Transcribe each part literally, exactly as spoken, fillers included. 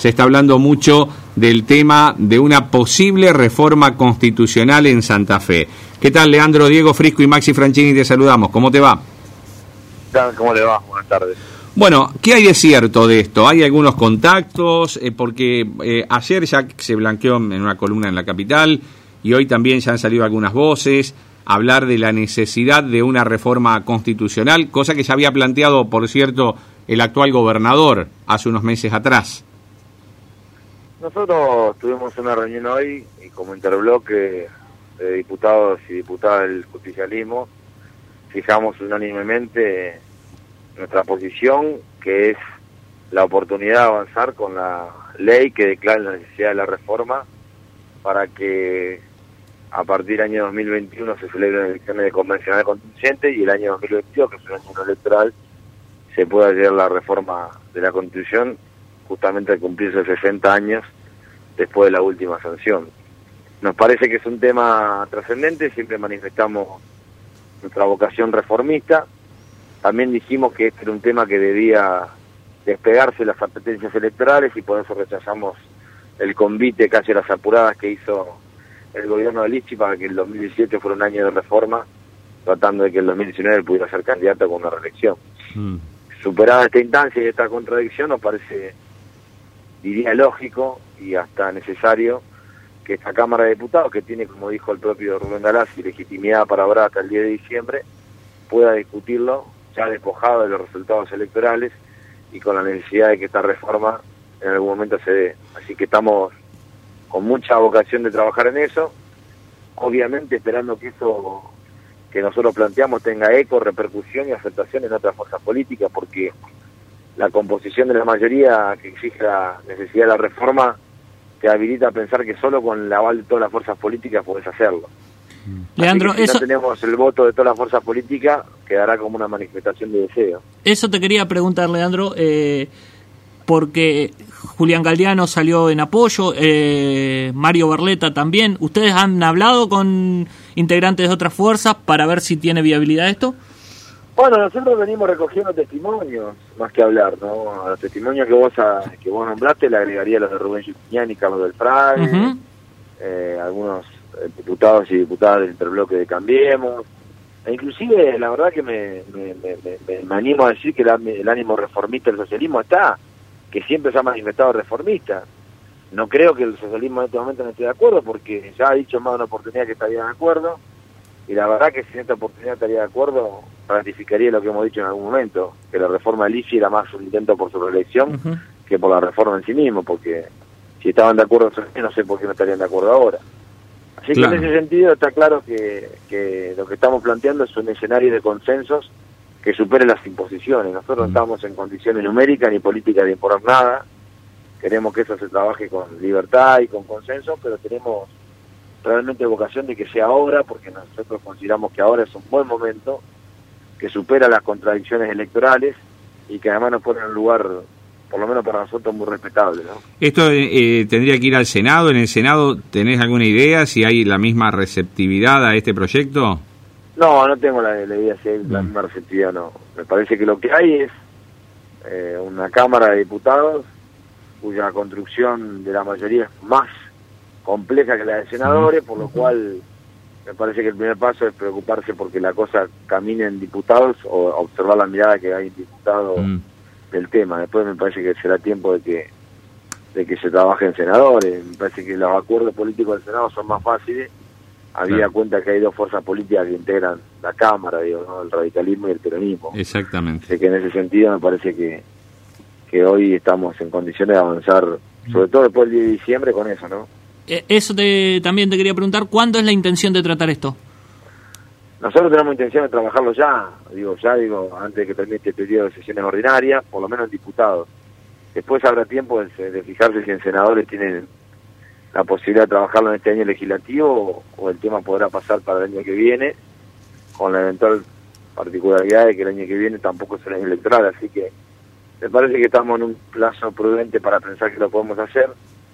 se está hablando mucho del tema de una posible reforma constitucional en Santa Fe. ¿Qué tal, Leandro, Diego Frisco y Maxi Franchini? Te saludamos. ¿Cómo te va? ¿Cómo le va? Buenas tardes. Bueno, ¿qué hay de cierto de esto? ¿Hay algunos contactos? Eh, porque eh, ayer ya se blanqueó en una columna en La Capital y hoy también ya han salido algunas voces a hablar de la necesidad de una reforma constitucional, cosa que ya había planteado, por cierto, el actual gobernador hace unos meses atrás. Nosotros tuvimos una reunión hoy y como interbloque de diputados y diputadas del justicialismo fijamos unánimemente nuestra posición, que es la oportunidad de avanzar con la ley que declara la necesidad de la reforma para que a partir del año dos mil veintiuno se celebren elecciones de convencional constituyente y el año dos mil veintidós, que es un año electoral, se pueda llevar la reforma de la Constitución justamente al cumplirse sesenta años después de la última sanción. Nos parece que es un tema trascendente, siempre manifestamos nuestra vocación reformista. También dijimos que este era un tema que debía despegarse de las apetencias electorales y por eso rechazamos el convite casi a las apuradas que hizo el gobierno de Lichi para que el dos mil diecisiete fuera un año de reforma, tratando de que el dos mil diecinueve pudiera ser candidato con una reelección. Mm. Superada esta instancia y esta contradicción, nos parece, diría, lógico y hasta necesario que esta Cámara de Diputados, que tiene, como dijo el propio Rubén Galazzi, legitimidad para hablar hasta el diez de diciembre, pueda discutirlo ya despojado de los resultados electorales y con la necesidad de que esta reforma en algún momento se dé. Así que estamos con mucha vocación de trabajar en eso, obviamente esperando que eso que nosotros planteamos tenga eco, repercusión y aceptación en otras fuerzas políticas, porque la composición de la mayoría que exige la necesidad de la reforma te habilita a pensar que solo con el aval de todas las fuerzas políticas podés hacerlo. Leandro, Así que si eso... no tenemos el voto de todas las fuerzas políticas, quedará como una manifestación de deseo. Eso te quería preguntar, Leandro, eh, porque Julián Galdiano salió en apoyo, eh, Mario Barletta también. ¿Ustedes han hablado con integrantes de otras fuerzas para ver si tiene viabilidad esto? Bueno, nosotros venimos recogiendo testimonios, más que hablar, ¿no? A los testimonios que vos a, que vos nombraste le agregaría los de Rubén Giustiniani y Carlos del Frague, uh-huh. eh, algunos diputados y diputadas del interbloque de Cambiemos, e inclusive la verdad que me, me, me, me, me animo a decir que el, el ánimo reformista del socialismo está, que siempre se ha manifestado reformista. No creo que el socialismo en este momento no esté de acuerdo, porque ya ha dicho más de una oportunidad que estaría de acuerdo, y la verdad que si en esta oportunidad estaría de acuerdo, ratificaría lo que hemos dicho en algún momento, que la reforma del I C I era más un intento por su reelección uh-huh. que por la reforma en sí mismo, porque si estaban de acuerdo, no sé por qué no estarían de acuerdo ahora. Así claro. que en ese sentido está claro que, que lo que estamos planteando es un escenario de consensos que supere las imposiciones. Nosotros no estamos en condiciones numéricas ni políticas de imponer nada. Queremos que eso se trabaje con libertad y con consenso, pero tenemos realmente vocación de que sea ahora, porque nosotros consideramos que ahora es un buen momento, que supera las contradicciones electorales y que además nos pone en un lugar, por lo menos para nosotros, muy respetable, ¿no? Esto eh, tendría que ir al Senado. ¿En el Senado tenés alguna idea si hay la misma receptividad a este proyecto? No, no tengo la, la idea si hay la misma receptividad, no. Me parece que lo que hay es eh, una Cámara de Diputados cuya construcción de la mayoría es más compleja que la de senadores, por lo cual me parece que el primer paso es preocuparse porque la cosa camine en diputados o observar la mirada que hay en diputados mm. del tema. Después me parece que será tiempo de que de que se trabaje en senadores. Me parece que los acuerdos políticos del Senado son más fáciles, habida claro. cuenta que hay dos fuerzas políticas que integran la Cámara, digo, ¿no? El radicalismo y el peronismo. Exactamente. Así que en ese sentido me parece que, que hoy estamos en condiciones de avanzar, sobre todo después del diez de diciembre, con eso, ¿no? Eso te, también te quería preguntar, ¿cuándo es la intención de tratar esto? Nosotros tenemos intención de trabajarlo ya, digo, ya digo, antes de que termine este periodo de sesiones ordinarias, por lo menos en diputados. Después habrá tiempo de, de fijarse si en senadores tienen la posibilidad de trabajarlo en este año legislativo o, o el tema podrá pasar para el año que viene, con la eventual particularidad de que el año que viene tampoco es el año electoral, así que me parece que estamos en un plazo prudente para pensar que lo podemos hacer.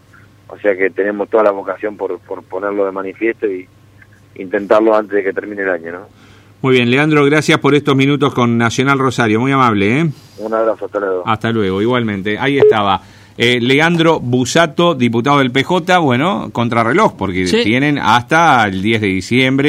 O sea que tenemos toda la vocación por, por ponerlo de manifiesto y intentarlo antes de que termine el año, ¿no? Muy bien, Leandro, gracias por estos minutos con Nacional Rosario, muy amable, ¿eh? Un abrazo, hasta luego. Hasta luego, igualmente. Ahí estaba Eh, Leandro Busato, diputado del P J, bueno, contrarreloj, porque sí. tienen hasta el diez de diciembre.